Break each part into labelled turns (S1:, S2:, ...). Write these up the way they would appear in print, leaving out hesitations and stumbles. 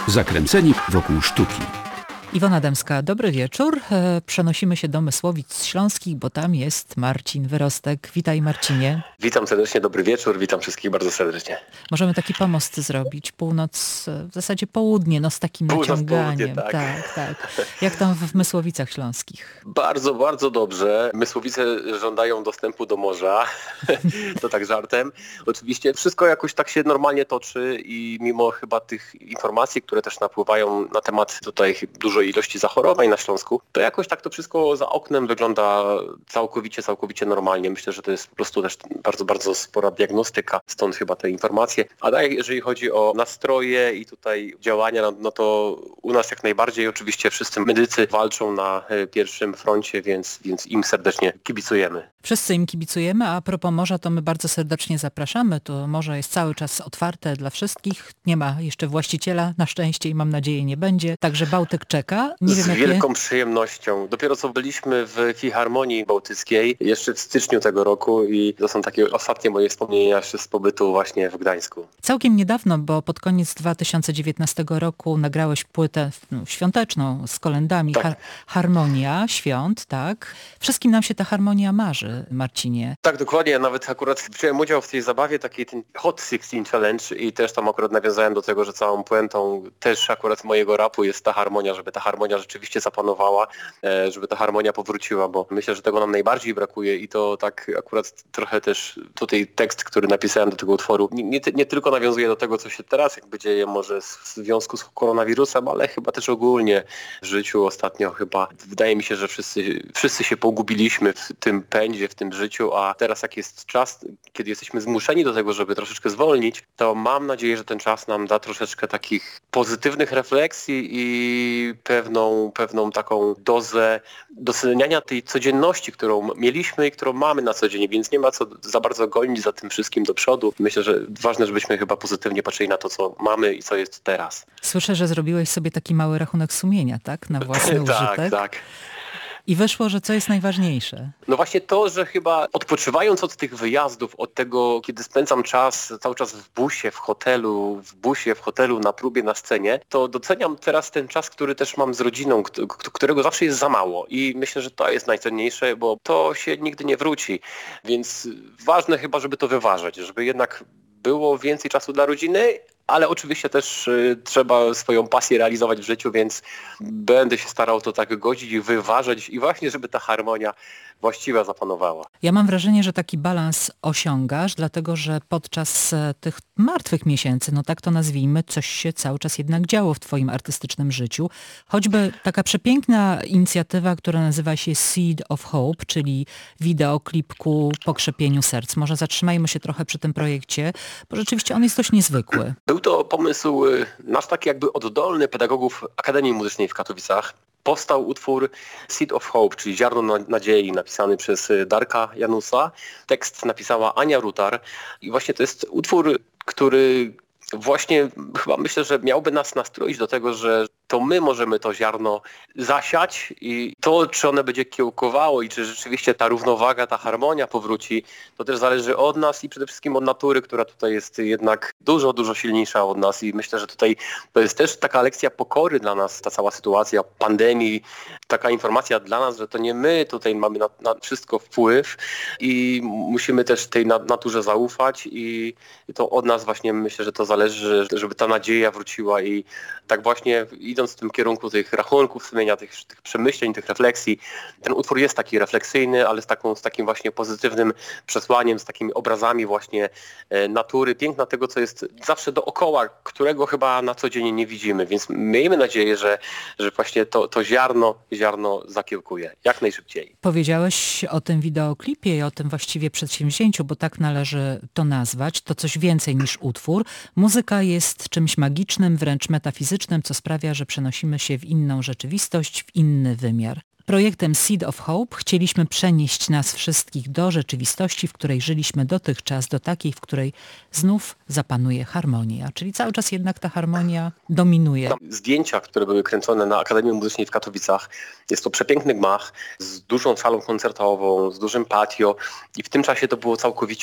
S1: Zakręceni wokół sztuki.
S2: Iwona Dębska, dobry wieczór. Przenosimy się do Mysłowic Śląskich, bo tam jest Marcin Wyrostek. Witaj, Marcinie.
S3: Witam serdecznie, dobry wieczór, witam wszystkich bardzo serdecznie.
S2: Możemy taki pomost zrobić, północ, w zasadzie południe, z takim naciąganiem. Tak. Jak tam w Mysłowicach Śląskich?
S3: Bardzo, bardzo dobrze. Mysłowice żądają dostępu do morza. To tak żartem. Oczywiście wszystko jakoś tak się normalnie toczy i mimo chyba tych informacji, które też napływają na temat tutaj dużej ilości zachorowań na Śląsku, to jakoś tak to wszystko za oknem wygląda całkowicie normalnie. Myślę, że to jest po prostu też bardzo, bardzo spora diagnostyka, stąd chyba te informacje. A jeżeli chodzi o nastroje i tutaj działania, no to u nas jak najbardziej oczywiście wszyscy medycy walczą na pierwszym froncie, więc im serdecznie kibicujemy.
S2: Wszyscy im kibicujemy, a propos morza, to my bardzo serdecznie zapraszamy. To morze jest cały czas otwarte dla wszystkich. Nie ma jeszcze właściciela, na szczęście i mam nadzieję nie będzie. Także Bałtyk czeka.
S3: Z wielką przyjemnością. Dopiero co byliśmy w Filharmonii Bałtyckiej jeszcze w styczniu tego roku i to są takie ostatnie moje wspomnienia z pobytu właśnie w Gdańsku.
S2: Całkiem niedawno, bo pod koniec 2019 roku nagrałeś płytę świąteczną z kolędami.
S3: Tak.
S2: Harmonia świąt, tak? Wszystkim nam się ta harmonia marzy, Marcinie.
S3: Tak, dokładnie. Ja nawet akurat wziąłem udział w tej zabawie, takiej ten Hot 16 Challenge i też tam akurat nawiązałem do tego, że całą puentą też akurat mojego rapu jest ta harmonia, żeby ta harmonia rzeczywiście zapanowała, żeby ta harmonia powróciła, bo myślę, że tego nam najbardziej brakuje i to tak akurat trochę też tutaj tekst, który napisałem do tego utworu, nie tylko nawiązuje do tego, co się teraz jakby dzieje może w związku z koronawirusem, ale chyba też ogólnie w życiu ostatnio chyba wydaje mi się, że wszyscy się pogubiliśmy w tym pędzie, w tym życiu, a teraz jak jest czas, kiedy jesteśmy zmuszeni do tego, żeby troszeczkę zwolnić, to mam nadzieję, że ten czas nam da troszeczkę takich pozytywnych refleksji i pewną taką dozę doceniania tej codzienności, którą mieliśmy i którą mamy na co dzień, więc nie ma co za bardzo gonić za tym wszystkim do przodu. Myślę, że ważne, żebyśmy chyba pozytywnie patrzyli na to, co mamy i co jest teraz.
S2: Słyszę, że zrobiłeś sobie taki mały rachunek sumienia, tak? Na własny użytek.
S3: Tak.
S2: I wyszło, że co jest najważniejsze?
S3: No właśnie to, że chyba odpoczywając od tych wyjazdów, od tego, kiedy spędzam czas cały czas w busie, w hotelu, na próbie, na scenie, to doceniam teraz ten czas, który też mam z rodziną, którego zawsze jest za mało. I myślę, że to jest najcenniejsze, bo to się nigdy nie wróci. Więc ważne chyba, żeby to wyważać, żeby jednak było więcej czasu dla rodziny, ale oczywiście też trzeba swoją pasję realizować w życiu, więc będę się starał to tak godzić i wyważać i właśnie, żeby ta harmonia właściwa zapanowała.
S2: Ja mam wrażenie, że taki balans osiągasz, dlatego że podczas tych martwych miesięcy, no tak to nazwijmy, coś się cały czas jednak działo w twoim artystycznym życiu. Choćby taka przepiękna inicjatywa, która nazywa się Seed of Hope, czyli wideoklip ku pokrzepieniu serc. Może zatrzymajmy się trochę przy tym projekcie, bo rzeczywiście on jest dość niezwykły.
S3: Był to pomysł nasz taki jakby oddolny pedagogów Akademii Muzycznej w Katowicach. Powstał utwór Seed of Hope, czyli Ziarno Nadziei, napisany przez Darka Janusa. Tekst napisała Ania Rutar i właśnie to jest utwór, który właśnie chyba myślę, że miałby nas nastroić do tego, że to my możemy to ziarno zasiać i to, czy one będzie kiełkowało i czy rzeczywiście ta równowaga, ta harmonia powróci, to też zależy od nas i przede wszystkim od natury, która tutaj jest jednak dużo silniejsza od nas i myślę, że tutaj to jest też taka lekcja pokory dla nas, ta cała sytuacja pandemii, taka informacja dla nas, że to nie my tutaj mamy na wszystko wpływ i musimy też tej naturze zaufać i to od nas właśnie myślę, że to zależy, żeby ta nadzieja wróciła i tak właśnie idąc w tym kierunku tych rachunków sumienia, tych przemyśleń, tych refleksji, ten utwór jest taki refleksyjny, ale z takim właśnie pozytywnym przesłaniem, z takimi obrazami właśnie natury, piękna tego, co jest zawsze dookoła, którego chyba na co dzień nie widzimy, więc miejmy nadzieję, że właśnie to ziarno zakiełkuje jak najszybciej.
S2: Powiedziałeś o tym wideoklipie i o tym właściwie przedsięwzięciu, bo tak należy to nazwać. To coś więcej niż utwór. Muzyka jest czymś magicznym, wręcz metafizycznym, co sprawia, że przenosimy się w inną rzeczywistość, w inny wymiar. Projektem Seed of Hope chcieliśmy przenieść nas wszystkich do rzeczywistości, w której żyliśmy dotychczas, do takiej, w której znów zapanuje harmonia. Czyli cały czas jednak ta harmonia dominuje.
S3: Zdjęcia, które były kręcone na Akademii Muzycznej w Katowicach, jest to przepiękny gmach z dużą salą koncertową, z dużym patio i w tym czasie to było całkowicie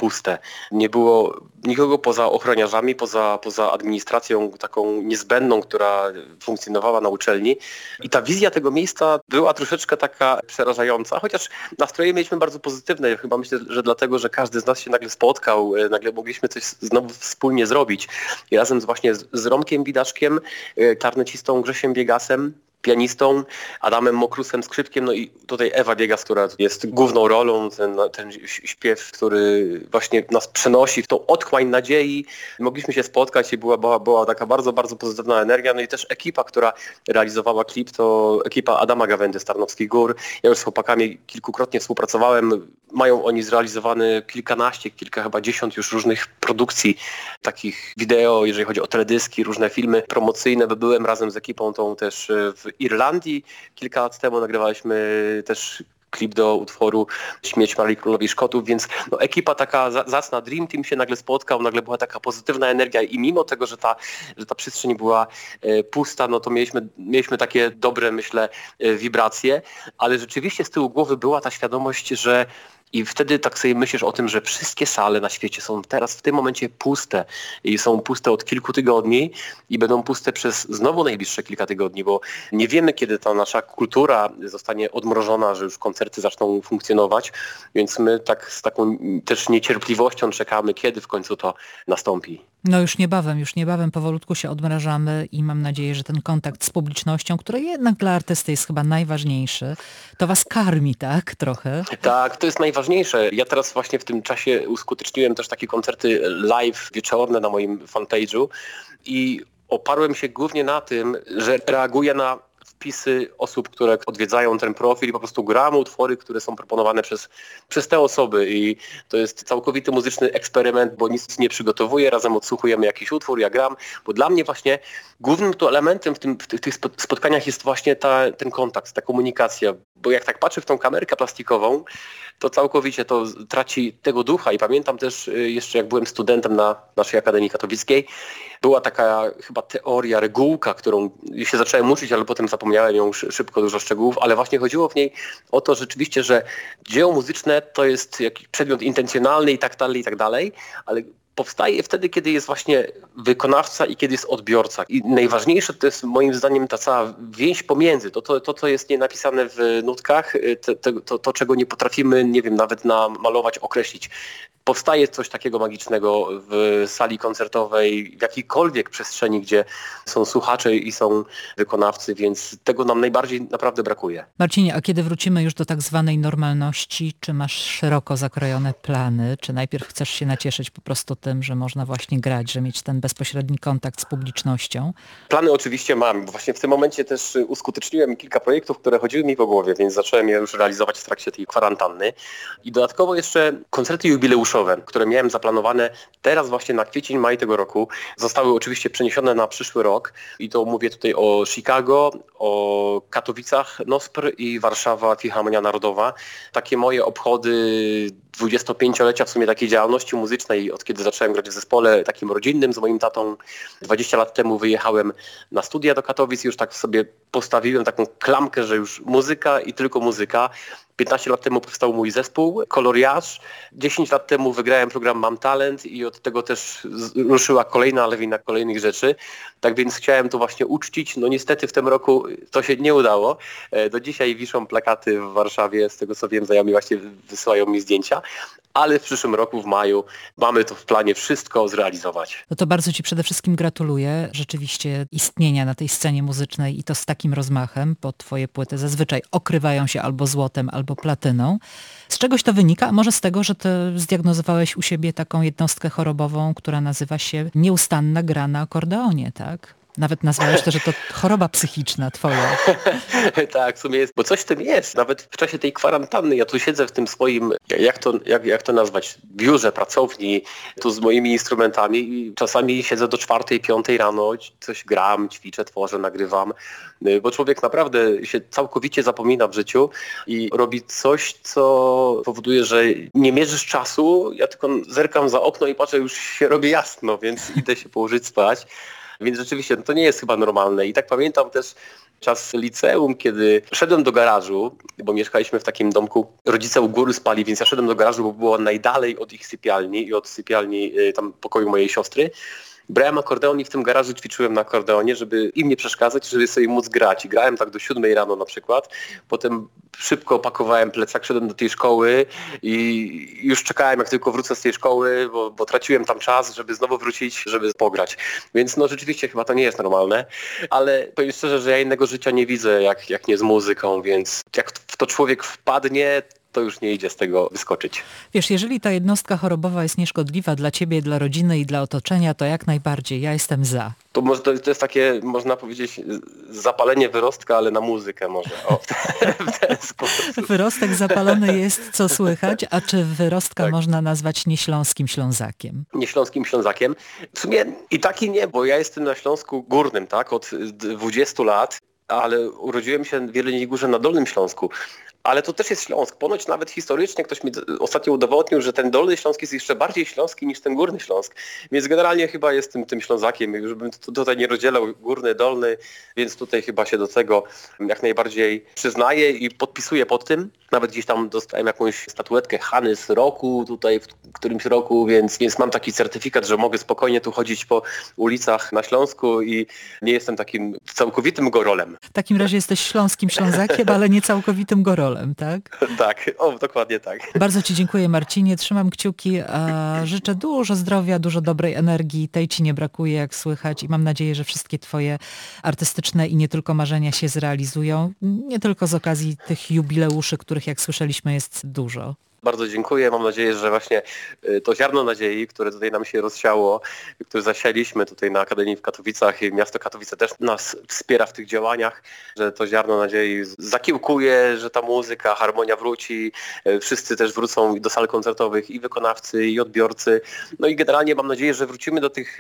S3: puste. Nie było nikogo poza ochroniarzami, poza administracją taką niezbędną, która funkcjonowała na uczelni. I ta wizja tego miejsca była troszeczkę taka przerażająca, chociaż nastroje mieliśmy bardzo pozytywne. Chyba myślę, że dlatego, że każdy z nas się nagle spotkał, nagle mogliśmy coś znowu wspólnie zrobić. I razem właśnie z Romkiem Widaczkiem, klarnecistą Grzesiem Biegasem, pianistą, Adamem Mokrusem, skrzypkiem, no i tutaj Ewa Biegas, która jest główną rolą, ten śpiew, który właśnie nas przenosi w tą otchłań nadziei. Mogliśmy się spotkać i była taka bardzo, bardzo pozytywna energia. No i też ekipa, która realizowała klip, to ekipa Adama Gawędy z Tarnowskich Gór. Ja już z chłopakami kilkukrotnie współpracowałem. Mają oni zrealizowany kilka chyba 10 już różnych produkcji, takich wideo, jeżeli chodzi o teledyski, różne filmy promocyjne. Byłem razem z ekipą tą też w Irlandii. Kilka lat temu nagrywaliśmy też klip do utworu Śmierć Marii Królowej Szkotów, więc no, ekipa taka zacna, Dream Team się nagle spotkał, nagle była taka pozytywna energia i mimo tego, że ta przestrzeń była pusta, no to mieliśmy takie dobre, myślę, wibracje, ale rzeczywiście z tyłu głowy była ta świadomość, że i wtedy tak sobie myślisz o tym, że wszystkie sale na świecie są teraz w tym momencie puste i są puste od kilku tygodni i będą puste przez znowu najbliższe kilka tygodni, bo nie wiemy, kiedy ta nasza kultura zostanie odmrożona, że już koncerty zaczną funkcjonować, więc my tak z taką też niecierpliwością czekamy, kiedy w końcu to nastąpi.
S2: No już niebawem powolutku się odmrażamy i mam nadzieję, że ten kontakt z publicznością, który jednak dla artysty jest chyba najważniejszy, to was karmi, tak? Trochę.
S3: Tak, to jest najważniejsze. Ja teraz właśnie w tym czasie uskuteczniłem też takie koncerty live wieczorne na moim fanpage'u i oparłem się głównie na tym, że reaguję na wpisy osób, które odwiedzają ten profil i po prostu gram utwory, które są proponowane przez te osoby i to jest całkowity muzyczny eksperyment, bo nic nie przygotowuję, razem odsłuchujemy jakiś utwór, ja gram, bo dla mnie właśnie głównym tu elementem w tych spotkaniach jest właśnie ten kontakt, ta komunikacja, bo jak tak patrzę w tą kamerkę plastikową, to całkowicie to traci tego ducha i pamiętam też jeszcze jak byłem studentem na naszej Akademii Katowickiej, była taka chyba teoria, regułka, którą się zacząłem uczyć, ale potem zapomniałem ją szybko, dużo szczegółów, ale właśnie chodziło w niej o to rzeczywiście, że dzieło muzyczne to jest jakiś przedmiot intencjonalny i tak dalej, ale powstaje wtedy, kiedy jest właśnie wykonawca i kiedy jest odbiorca. I najważniejsze to jest moim zdaniem ta cała więź pomiędzy. To co jest nie napisane w nutkach, to czego nie potrafimy, nie wiem, nawet namalować, określić. Powstaje coś takiego magicznego w sali koncertowej, w jakiejkolwiek przestrzeni, gdzie są słuchacze i są wykonawcy, więc tego nam najbardziej naprawdę brakuje.
S2: Marcinie, a kiedy wrócimy już do tak zwanej normalności, czy masz szeroko zakrojone plany? Czy najpierw chcesz się nacieszyć po prostu tym, że można właśnie grać, że mieć ten bezpośredni kontakt z publicznością?
S3: Plany oczywiście mam, bo właśnie w tym momencie też uskuteczniłem kilka projektów, które chodziły mi po głowie, więc zacząłem je już realizować w trakcie tej kwarantanny. I dodatkowo jeszcze koncerty jubileuszowe, które miałem zaplanowane teraz właśnie na kwiecień, maj tego roku, zostały oczywiście przeniesione na przyszły rok. I to mówię tutaj o Chicago, o Katowicach, NOSPR i Warszawa Filharmonia Narodowa. Takie moje obchody 25-lecia w sumie takiej działalności muzycznej, od kiedy zacząłem grać w zespole takim rodzinnym z moim tatą. 20 lat temu wyjechałem na studia do Katowic i już tak sobie postawiłem taką klamkę, że już muzyka i tylko muzyka. 15 lat temu powstał mój zespół Coloriage. 10 lat temu wygrałem program Mam Talent i od tego też ruszyła kolejna lawina kolejnych rzeczy. Tak więc chciałem to właśnie uczcić. No niestety w tym roku to się nie udało. Do dzisiaj wiszą plakaty w Warszawie, z tego co wiem, znajomi właśnie wysyłają mi zdjęcia. Ale w przyszłym roku, w maju, mamy to w planie wszystko zrealizować.
S2: No to bardzo Ci przede wszystkim gratuluję rzeczywiście istnienia na tej scenie muzycznej i to z takim rozmachem, bo Twoje płyty zazwyczaj okrywają się albo złotem, albo platyną. Z czegoś to wynika? A może z tego, że Ty zdiagnozowałeś u siebie taką jednostkę chorobową, która nazywa się nieustanna gra na akordeonie, tak? Nawet nazwałeś to, że to choroba psychiczna twoja.
S3: Tak, w sumie jest, bo coś w tym jest. Nawet w czasie tej kwarantanny ja tu siedzę w tym swoim, jak to nazwać, biurze, pracowni, tu z moimi instrumentami i czasami siedzę do 4, 5 rano, coś gram, ćwiczę, tworzę, nagrywam, bo człowiek naprawdę się całkowicie zapomina w życiu i robi coś, co powoduje, że nie mierzysz czasu, ja tylko zerkam za okno i patrzę, już się robi jasno, więc idę się położyć spać. Więc rzeczywiście to nie jest chyba normalne. I tak pamiętam też czas liceum, kiedy szedłem do garażu, bo mieszkaliśmy w takim domku, rodzice u góry spali, więc ja szedłem do garażu, bo było najdalej od ich sypialni i od sypialni tam pokoju mojej siostry. Brałem akordeon i w tym garażu ćwiczyłem na akordeonie, żeby im nie przeszkadzać, żeby sobie móc grać. I grałem tak do 7 rano na przykład. Potem szybko opakowałem plecak, szedłem do tej szkoły i już czekałem, jak tylko wrócę z tej szkoły, bo traciłem tam czas, żeby znowu wrócić, żeby pograć. Więc no rzeczywiście chyba to nie jest normalne, ale powiem szczerze, że ja innego życia nie widzę jak nie z muzyką, więc jak w to człowiek wpadnie, to już nie idzie z tego wyskoczyć.
S2: Wiesz, jeżeli ta jednostka chorobowa jest nieszkodliwa dla ciebie, dla rodziny i dla otoczenia, to jak najbardziej, ja jestem za.
S3: To jest takie, można powiedzieć, zapalenie wyrostka, ale na muzykę może. O, w ten sposób.
S2: Wyrostek zapalony jest, co słychać, a czy wyrostka
S3: Tak.
S2: można nazwać nieśląskim Ślązakiem?
S3: Nie śląskim Ślązakiem. W sumie i tak i nie, bo ja jestem na Śląsku Górnym, tak, od 20 lat, ale urodziłem się w Jeleniej Górze na Dolnym Śląsku. Ale to też jest Śląsk. Ponoć nawet historycznie ktoś mi ostatnio udowodnił, że ten Dolny Śląsk jest jeszcze bardziej śląski niż ten Górny Śląsk. Więc generalnie chyba jestem tym Ślązakiem. Już bym tutaj nie rozdzielał Górny, Dolny, więc tutaj chyba się do tego jak najbardziej przyznaję i podpisuję pod tym. Nawet gdzieś tam dostałem jakąś statuetkę Hanys roku tutaj w którymś roku, więc mam taki certyfikat, że mogę spokojnie tu chodzić po ulicach na Śląsku i nie jestem takim całkowitym gorolem.
S2: W takim razie jesteś śląskim Ślązakiem, ale nie całkowitym gorolem, tak?
S3: Tak, dokładnie tak.
S2: Bardzo ci dziękuję, Marcinie, trzymam kciuki, a życzę dużo zdrowia, dużo dobrej energii, tej ci nie brakuje, jak słychać, i mam nadzieję, że wszystkie twoje artystyczne i nie tylko marzenia się zrealizują, nie tylko z okazji tych jubileuszy, których jak słyszeliśmy jest dużo.
S3: Bardzo dziękuję. Mam nadzieję, że właśnie to ziarno nadziei, które tutaj nam się rozsiało, które zasialiśmy tutaj na Akademii w Katowicach i miasto Katowice też nas wspiera w tych działaniach, że to ziarno nadziei zakiełkuje, że ta muzyka, harmonia wróci, wszyscy też wrócą do sal koncertowych, i wykonawcy, i odbiorcy. No i generalnie mam nadzieję, że wrócimy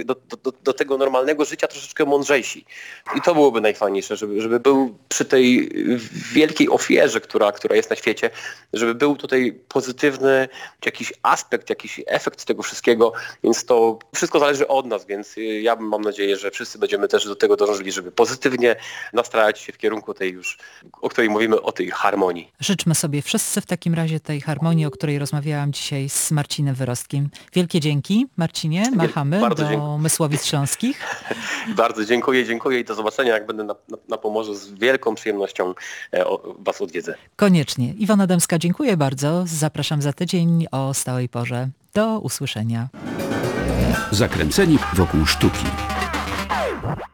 S3: do tego normalnego życia troszeczkę mądrzejsi. I to byłoby najfajniejsze, żeby był przy tej wielkiej ofierze, która jest na świecie, żeby był tutaj pozytywny jakiś aspekt, jakiś efekt tego wszystkiego, więc to wszystko zależy od nas, więc ja mam nadzieję, że wszyscy będziemy też do tego dążyli, żeby pozytywnie nastrajać się w kierunku tej już, o której mówimy, o tej harmonii.
S2: Życzmy sobie wszyscy w takim razie tej harmonii, o której rozmawiałam dzisiaj z Marcinem Wyrostkiem. Wielkie dzięki, Marcinie, machamy
S3: Bardzo
S2: do
S3: dziękuję.
S2: Mysłowic Śląskich.
S3: Bardzo dziękuję i do zobaczenia, jak będę na Pomorzu. Z wielką przyjemnością Was odwiedzę.
S2: Koniecznie. Iwona Dębska, dziękuję bardzo. Zapraszam za tydzień o stałej porze. Do usłyszenia.
S1: Zakręceni wokół sztuki.